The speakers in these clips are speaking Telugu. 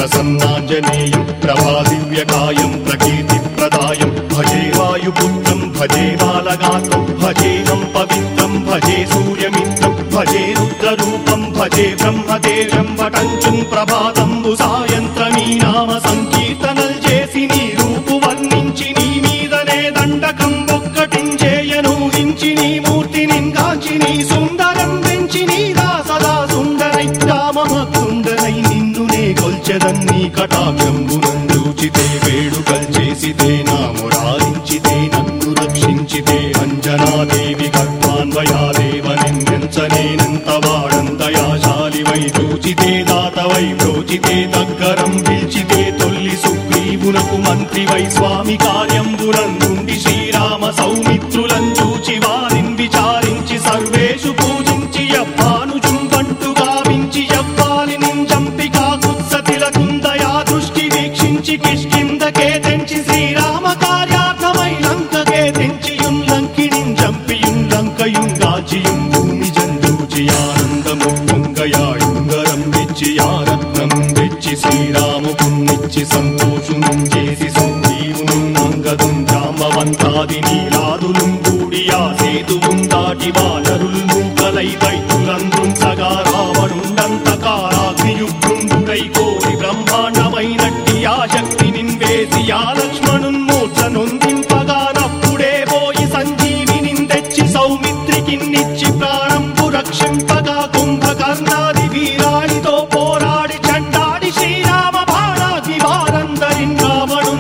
ప్రసన్నాంజనేయం ప్రభాదివ్యకాయం ప్రకీర్తిప్రదాయం భజే వాయుపుత్రం భజే బాలగాత్రం భజేహం పవిత్రం భజే సూర్యమిత్రం భజే రుద్రరూపం భజే బ్రహ్మదేవం వటంచుం ప్రభాతంబు సాయంత్రమీ నామ సంకీర్తనల్ చేసి నీ రూపు వర్ణించి నీ మీదనే దండకం ఒక్కటించేయనూహించి నీ మూర్తిని గాంచి నీ సుందరం పెంచి నీదా సదా సుందరై రామభక్తుండనై నిన్నునే కొల్చెదన్నీ కటాక్షంబునందూచితే వేడుకల్ చేసితే నా మురారించితే నన్ను రక్షించితే అంజనాదేవి గర్భాన్వయాదేవనెంచనేనంత వాడంతయాశాలివై చూచితే దాతవై ప్రోచితే దగ్గరం పిలిచితే తొల్లి సుగ్రీవునకు మంత్రివై స్వామి కార్యంబునందుండి శ్రీరామ సౌమిత్రులను చూచి వారిని విచారించి సర్వేషు పూజించి యవ్వాను చుంబంటు గావించి యవ్వాలిని చంపి కాకుత్సతిలకుందయా దృష్టి వీక్షించి కిష్కిందకే తెంచి శ్రీరామ కార్యార్థమై లంకకే తెంచియుం లంకిణిం చంపియుం లంకయుం గాచియుం భూమి జందూచి ఆనందము పొంగయాయుంగరం తెచ్చి ఆరత్నం తెచ్చి శ్రీరాముకున్నిచ్చి సంతోషునం చేసి సుగ్రీవును అంగదుం జాంబవంతాది నీలాదులుం కూడి ఆ సేతువుం దాటి వానరుల్ మూకలై దైత్యులందృంచగా రావణుండంతకారాగ్నియుగ్రుండుడై కోరి బ్రహ్మాండమైనట్టి ఆ శక్తి నిన్వేసి ఆ లక్ష్మణున్ మూర్ఛనొందింపగా నప్పుడే పోయి సంజీవిని తెచ్చి సౌమిత్రికిన్నిచ్చి ప్రాణంపు రక్షింపగా కుంభకర్ణాది వీరాడితో పోరాడి చండాడి శ్రీరామ బాణాగ్ని వారందరిన్ రావణుం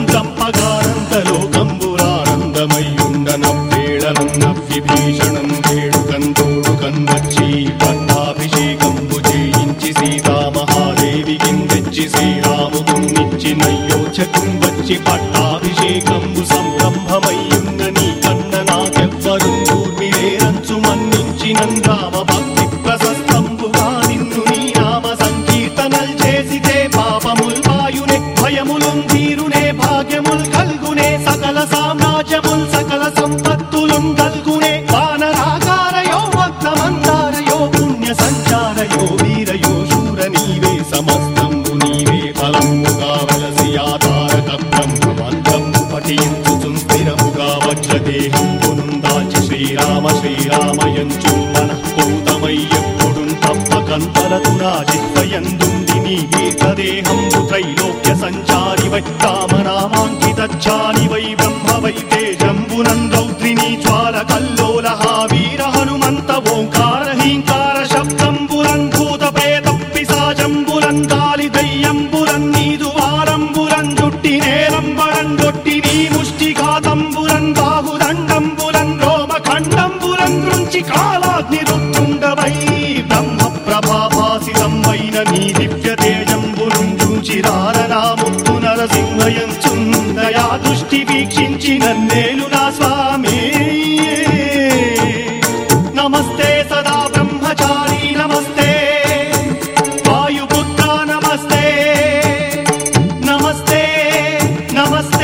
చంపగానంతలోకంబురానందమయ్యుండనవ్వేళనన్నవ్విభీషణం వేడుకంతోడుకన్ వచ్చి పట్టాభిషేకంబు చేయించి సీతామహాదేవికిన్ తెచ్చి శ్రీరాముకున్నిచ్చి నయ్యోచకుం వచ్చి పట్టాభిషేకంబు సంరంభమయ్యున్న నీ కన్న నాకెవ్వరుం కూర్మిలేరంచు మన్నించి నందామ భక్తి ప్రశస్తంబుగా నిన్ను నీ నామ సంకీర్తనల్ చేసితే పాపముల్ వాయునే భయములుం తీరునే భాగ్యముల్ కల్గునే సకల సామ్రాజ్యముల్ సకల సంపత్తులుం కల్గునే వానరాకారయో భక్తమందారయో పుణ్య సంచారయో వీరయో శూర నీవే సమస్తంబు నీవే ఫలముగా వలసి ఆధారక బ్రహ్మమంత్రము పఠించుచుం స్థిరముగా వజ్రదేహంబునుం దాచి శ్రీరామ శ్రీరామయంచు మనఃపూతమై ఎప్పుడుం తప్పకంతలతు నా జిహ్వయందుండి నీ దీర్ఘదేహంబు త్రైలోక్య సంచారివై రామనామాంకితచ్చానివై బ్రహ్మవై తేజంబునం రౌద్రిణీ జ్వాల కల్లోల వీర హనుమంత ఓంకార హీంకార శబ్దంబురం భూత ప్రేత పిశాచంబురం గాలి దయ్యంబురం నీదు వారంబురం జుట్టి నేలంబరం గొట్టి నీ ముష్టిఘాతంబురం బాహుదండంబురం రోమఖండంబురం దృంచి కాలాగ్ని రుత్తుండవై బ్రహ్మ ప్రభాభాసితం వైన నీ దివ్య తేజంబురం చూచిరారనాముత్తు నరసింహయంచుందయా దృష్టి వీక్షించి నన్నేలు నా స్వామి నమస్తే సదా బ్రహ్మచారి నమస్తే వాయుపుత్ర నమస్తే నమస్తే నమస్తే